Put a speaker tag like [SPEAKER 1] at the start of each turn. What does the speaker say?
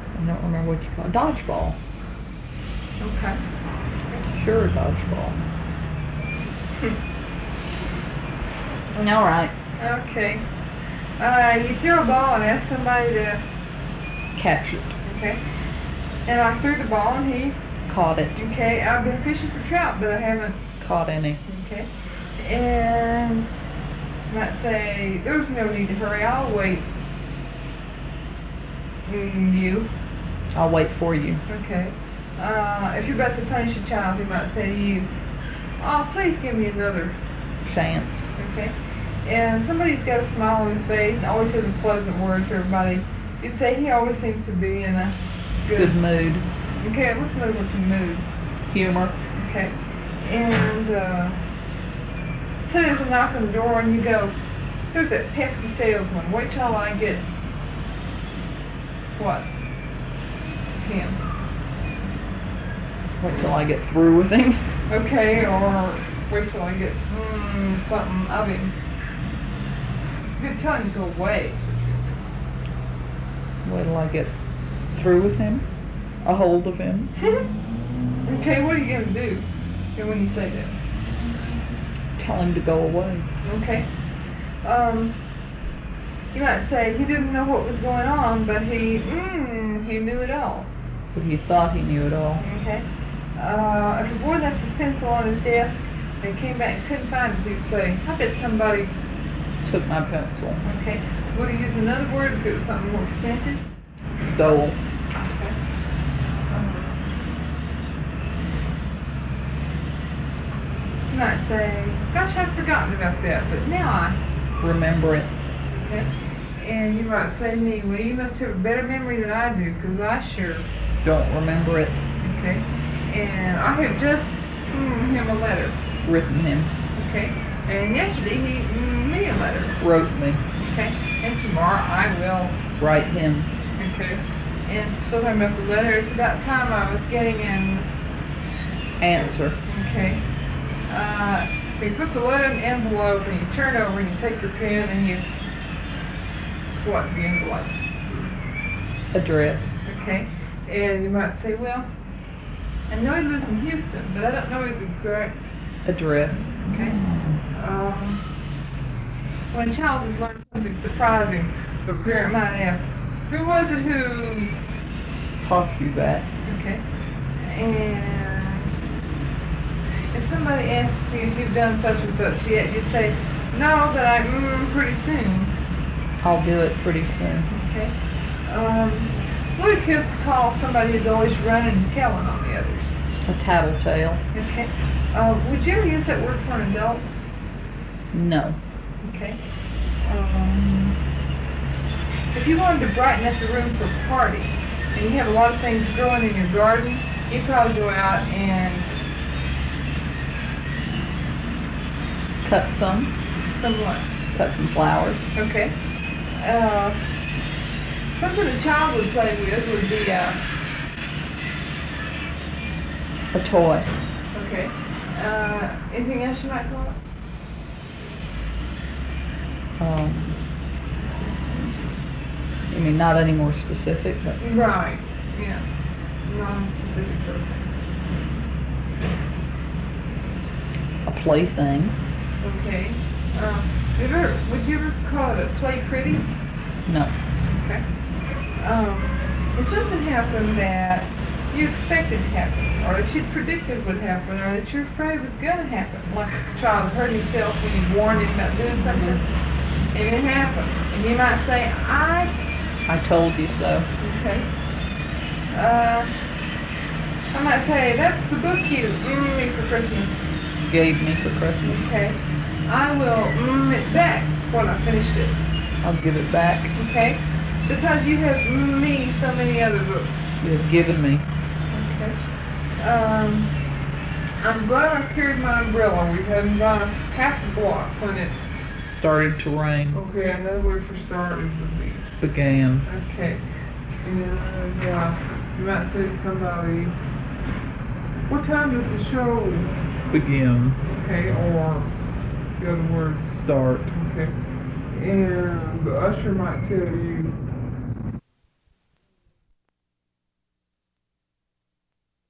[SPEAKER 1] I don't remember what you call it. Dodgeball.
[SPEAKER 2] Okay.
[SPEAKER 1] Sure, dodgeball. All right.
[SPEAKER 2] Okay. You threw a ball and asked somebody to
[SPEAKER 1] Catch it.
[SPEAKER 2] Okay. And I threw the ball and he
[SPEAKER 1] Caught it.
[SPEAKER 2] Okay. I've been fishing for trout, but I haven't
[SPEAKER 1] caught any.
[SPEAKER 2] Okay. And you might say there's no need to hurry. I'll wait. You.
[SPEAKER 1] I'll wait for you.
[SPEAKER 2] Okay. If you're about to punish a child, he might say to you, "Oh, please give me another
[SPEAKER 1] chance."
[SPEAKER 2] Okay. And somebody's got a smile on his face and always has a pleasant word for everybody. You'd say he always seems to be in a
[SPEAKER 1] good mood.
[SPEAKER 2] Okay, let's move with the mood.
[SPEAKER 1] Humor.
[SPEAKER 2] Okay. And so there's a knock on the door and you go, "There's that pesky salesman. Wait till I get what? Him."
[SPEAKER 1] Wait till I get through with him.
[SPEAKER 2] Okay, or wait till I get something of him. You could tell him to go away.
[SPEAKER 1] Wait till I get through with him. A hold of him.
[SPEAKER 2] Okay, what are you going to do when you say that?
[SPEAKER 1] Tell him to go away.
[SPEAKER 2] Okay. You might say he didn't know what was going on, but he knew it all.
[SPEAKER 1] But he thought he knew it all.
[SPEAKER 2] Okay. If a boy left his pencil on his desk and came back and couldn't find it, he'd say, "I bet somebody
[SPEAKER 1] took my pencil."
[SPEAKER 2] Okay. Would he use another word if it was something more expensive?
[SPEAKER 1] Stole.
[SPEAKER 2] Okay. You might say, "Gosh, I've forgotten about that, but now I
[SPEAKER 1] remember it."
[SPEAKER 2] Okay. And you might say to me, "Well, you must have a better memory than I do, because I sure
[SPEAKER 1] don't remember it."
[SPEAKER 2] Okay. And I have just him a letter.
[SPEAKER 1] Written him.
[SPEAKER 2] Okay. And yesterday he me a letter.
[SPEAKER 1] Wrote me.
[SPEAKER 2] Okay. And tomorrow I will
[SPEAKER 1] write him.
[SPEAKER 2] Okay. And sometime after the letter, it's about time I was getting an
[SPEAKER 1] answer.
[SPEAKER 2] Okay. You put the letter in the envelope and you turn it over and you take your pen and you what the envelope?
[SPEAKER 1] Address.
[SPEAKER 2] Okay. And you might say, "Well, I know he lives in Houston, but I don't know his exact
[SPEAKER 1] address."
[SPEAKER 2] Okay. When a child has learned something surprising, the parent might ask, "Who was it who
[SPEAKER 1] taught you that?"
[SPEAKER 2] Okay. And if somebody asks you if you've done such and such yet, you'd say, "No, but I pretty soon."
[SPEAKER 1] I'll do it pretty soon.
[SPEAKER 2] Okay. What do kids call somebody who's always running and telling on the others?
[SPEAKER 1] A tattletale.
[SPEAKER 2] Okay. Would you ever use that word for an adult?
[SPEAKER 1] No.
[SPEAKER 2] Okay. If you wanted to brighten up the room for a party, and you have a lot of things growing in your garden, you'd probably go out and
[SPEAKER 1] cut some.
[SPEAKER 2] Some what?
[SPEAKER 1] Cut some flowers.
[SPEAKER 2] Okay. Something a child would play with would be a
[SPEAKER 1] toy.
[SPEAKER 2] Okay. Anything else you might call it?
[SPEAKER 1] I mean, not any more specific, but...
[SPEAKER 2] Right. Yeah. Non-specific sort of thing.
[SPEAKER 1] A plaything.
[SPEAKER 2] Okay. Would you ever call it a play pretty?
[SPEAKER 1] No.
[SPEAKER 2] Okay. If something happened that you expected to happen, or that you'd predicted would happen, or that you're afraid was going to happen, like a child hurt himself when you warned him about doing something, and it happened, and you might say, I
[SPEAKER 1] told you so.
[SPEAKER 2] Okay. I might say, "That's the book you me for Christmas."
[SPEAKER 1] Gave me for Christmas.
[SPEAKER 2] Okay. I will it back when I finished it.
[SPEAKER 1] I'll give it back.
[SPEAKER 2] Okay. Because you have me so many other books.
[SPEAKER 1] You have given me.
[SPEAKER 2] Okay. I'm glad I carried my umbrella. We hadn't gone half a block when it
[SPEAKER 1] started to rain.
[SPEAKER 2] Okay, another word for started would be
[SPEAKER 1] began.
[SPEAKER 2] Okay. And you might say to somebody, "What time does the show
[SPEAKER 1] begin?"
[SPEAKER 2] Okay, or the other word
[SPEAKER 1] start.
[SPEAKER 2] Okay. And the usher might tell you,